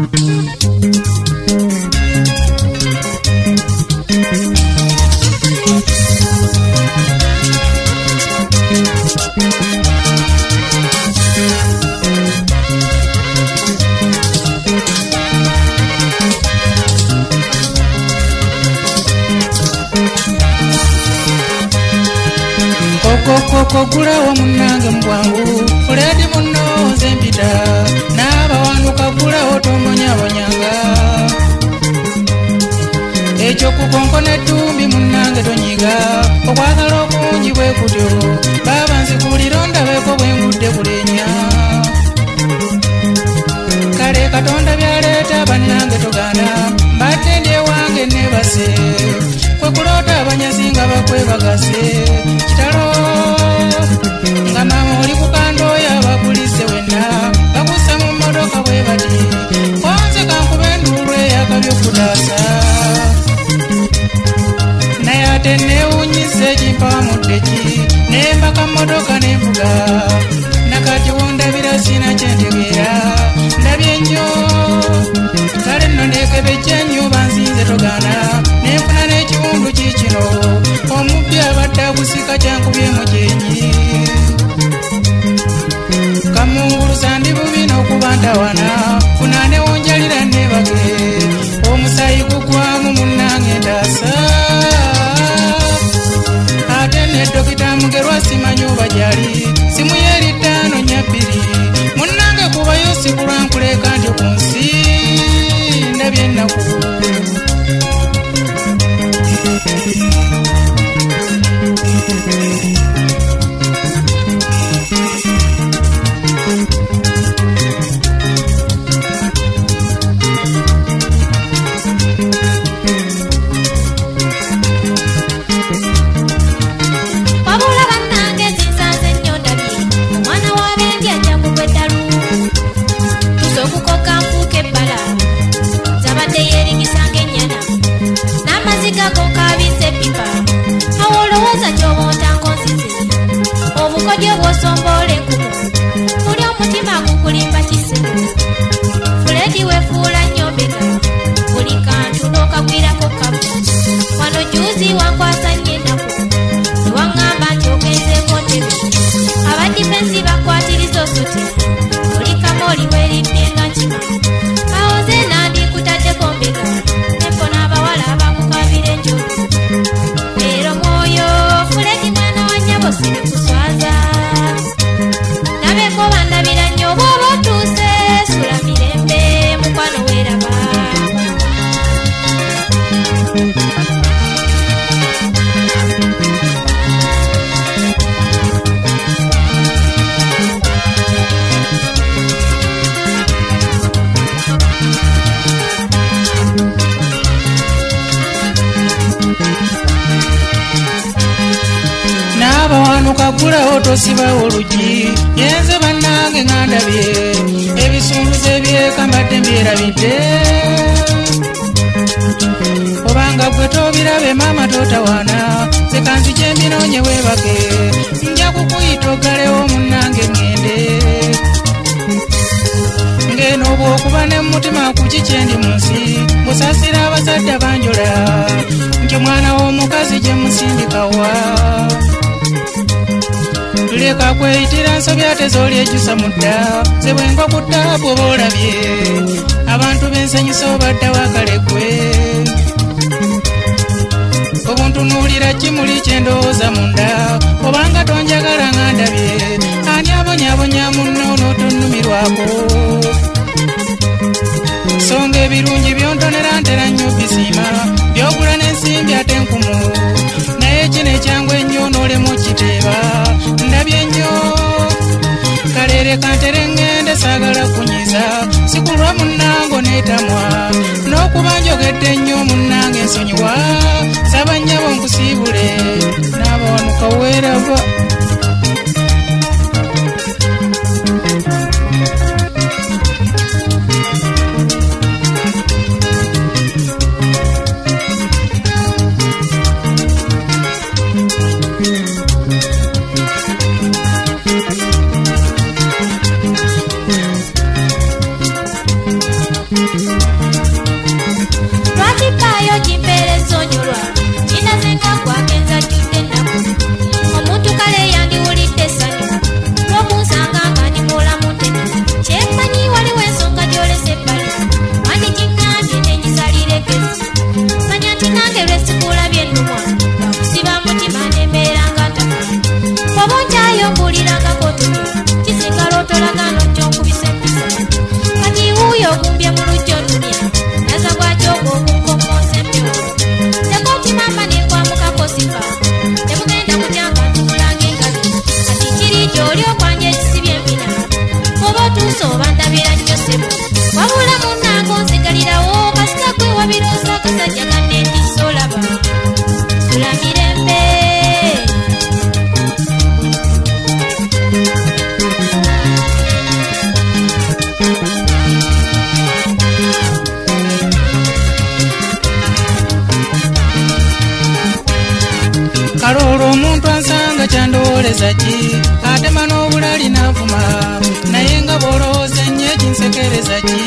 Kogulawo munnange mbwangu fuledi munno nze mpita n'abawanuka gulawo tomonyabonyanga ekyo kukonko n'ettumbi munnange tonyiga okwagala okungi bwe kutyo baba nzikulira ndabeko bwe ngudde kulenya kale Katonda byaleeta bannange togaana mbadde ndi ewange nebase kwe kuloota abanyazi nga bakwebagase kitalo nga mama oli kukandooya bakulise wenna bakusse mu mmotoka bwe bati konze kankube enduulu eyakabyo kutaasa naye ate neewunyise ekimpa muddeki nembaka mmotoka nembuga nakati wondabira sina kyentegeera ndabye nnyo kale nno nekebejja nnyo banzinze togaana nenfuna n'ekiwundu kiikino omubbi abadde agusika kyankubye mujenyi kamunguluza ndi bubi n'okuba ntawana funa newonjalira nebage omusayi gugwamu munnange ndaasa ate ne dokita Mugerwa simanyi oba gyali simu ye 542 munnange kubayo sikulwa nkuleka nti ku nsi ndabye ennaku obukodyo bw'osombola enkumu muli omutima gukulimba kisebo fuledi wefuula nnyo mbega buli kantu n'okagwirako kabu wano juzi wankwasa nnyo ennaku newaŋŋamba nti ogenzeeko ntebe abadifensi bakwatiriza osote oli kamooli weeridde nga nkima bawoze nandikutaddeko mbega nempona abawala abakukabira enjolo leero mwoyo fuledi mwana wa nnyabo sirikuswaza nabeko bandabira nnyo bw'oba otuuse sula mirembe mukwano weeraba n'abawanuka gulawo tosibawo olugi yenze bannange nga ndabye ebisumbuze ebyeka mbadde mbyerabidde obanga gwe tobirabe maama totawaana ze kanzi gye mbinoonye weebake nja kukuyita oggalewo munnange ŋŋende ngeno bw'okuba ne mutima ku kikyendi mu nsi busasira abazadde banjola nti omwana w'omukazi gye musindikawa leka kweyitira nsobi ate z'oli ejjusa mudda ze bwengwa ku ttaabu oba olabye abantu b'ensanyusa obadde wakale gwe obuntunuulira kimuli kyendowooza munda obanga tonjagala nga ndabye ani abonyaabonya munno n'otonnumirwako songa ebirungi byontonera ntera nnyo bisiima byogula n'ensimbi ate enkumu naye kino ekyangu ennyo n'olemu kiteeba ndabye nnyo kaleereka ntere ŋŋende saagala kunyiza sikulwa munnango neetamwa n'okuba njogedde nnyo munnange ensonyiwa saba nnyabo nkusiibule n'abawanuka weeraba owulirangako tuyo kisinga lwotolagano kyonkubisa empisa kati wuuyo ogumbye mu lujjo lunya naza gwakyo ogwo okunkomosa empewo tekoti mama nekwamukako sifa temugenda kutyanga ntumulanga engabi kati kiri gy'oli okwanja ekisibye empina oba otuuse oba ndabira nnyo ssebo wabula munnange onsigalirawo kasita gwe wabiroosa akasajja kanne nti solaba sula mirembe kaloolo omuntu ansanga kyandowoleza ki atema n'obulali n'avuma naye nga bw'olowooza ennyo ekinsekereza ki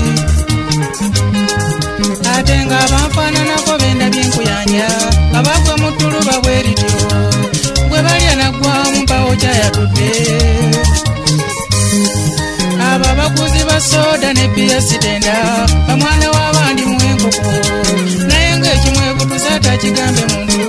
ate nga abanfaananako bendabye enkuyanja nga bagwa mu ttuluba bwe lityo gwe balya naggwa mu mpawo kyayatudde abo abaguzi ba sooda ne bbiya sitenda bamwana w'abandi mu enkoko naye ng'ekimwebutuza atakigambe muntu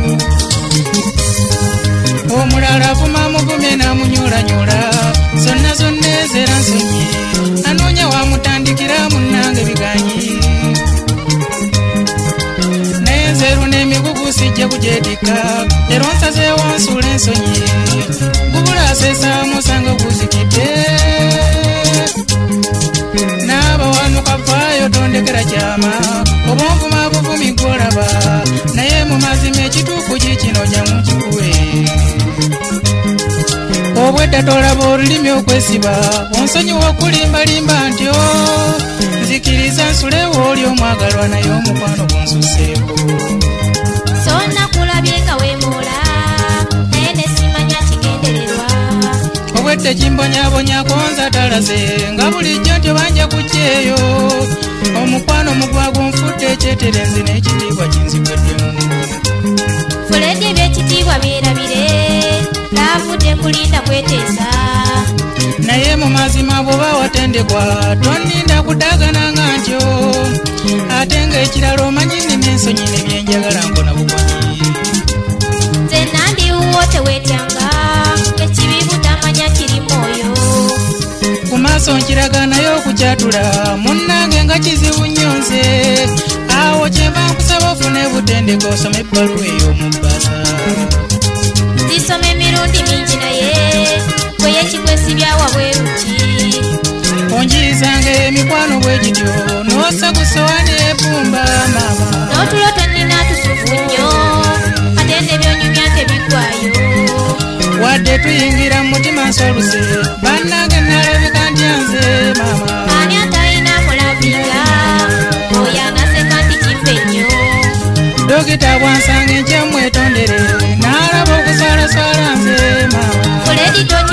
omulala avuma muvumye n'amunyulanyola zonna zonna ezera nsonyi anoonya wamutandikira munnange biganyi naye nzeru n'emigugu sijja kujeetika era onsazeewo nsuula ensonyi gubula aseesaamu osanga guzikidde n'abawanuka vaayo tondekera kyama oba onvuma buvumi gw'olaba naye mu mazima ekituufu kikino jamu kikuwe obwedda tolaba olulimi okwesiba onsonyiwa okulimbalimba ntyo nzikiriza nsulewo oli omwagalwa naye omukwano gunsuseeko so nakulabye nga weemoola naye nesimanya kigendererwa obwedde kimbonyabonyako nza talaze nga bulijjo ntyo banja kukyeyo omukwano mugwago nfudde ekyeterenzi n'ekitiibwa kinzigweddemu fuledi ebyekitiibwa byerabire laavudde kulinda kweteesa naye mu mazima bw'oba watendekwa tonninda kudaagananga ntyo ate ng'ekirala omanyi nnina ensonyi nebyenjagala nkona bukwanyi nze nandiwuwo teweetyanga ekibi butamanya kiri mwoyo ku maaso nkiraga naye okukyatula munnange nga kizibu nnyo nze awo kyenva nkusaba ofune butendeke osome ebbaluwa ey'omubbasa zisoma emirundi mingi naye bweyekikwesibyawa bweruki onjiyizanga emikwano bwe gityo n'ossa ku sowaani ebbumba maama n'otulo tonnina tusufu nnyo ate nebyonyumya tebiggwayo wadde tuyingira mu mutima nsoluse bannange nalabika ntyanze maama ani atalina mulabika oyo anaseka nti kife nnyo dokita bwansanga enkyemwetondere n'alaba okusalasala nze maama fuledi